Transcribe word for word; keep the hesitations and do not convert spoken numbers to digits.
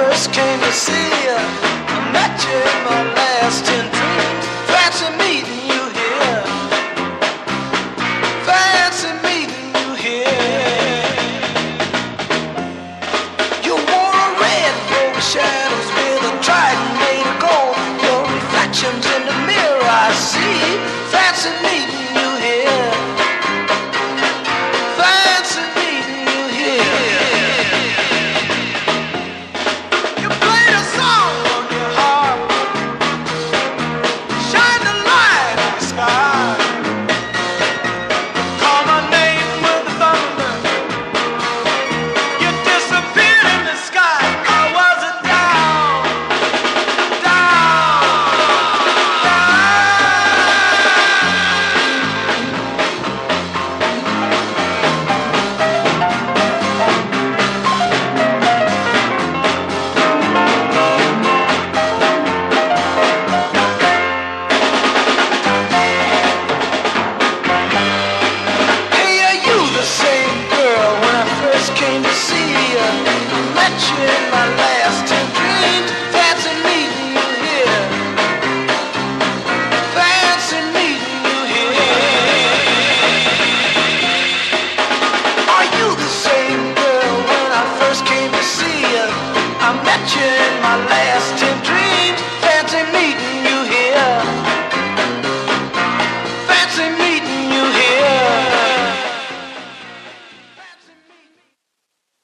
first came to see you, I met you in my last ten dreams. Fancy meeting you here. Fancy meeting you here. You wore a red robe with shadows with a trident made of gold. Your reflections in the mirror I see. Fancy meeting you here. Fancy meeting you here. You played a song on your harp. Shine the light in the sky. Call my name with the thunder. You disappeared in the sky. I was a down, down, Hey, are you the same girl when I first came to see you? I met you in my last ten dreams. Fancy meeting you here. Fancy meeting you here. Are you the same girl when I first came to see you? I met you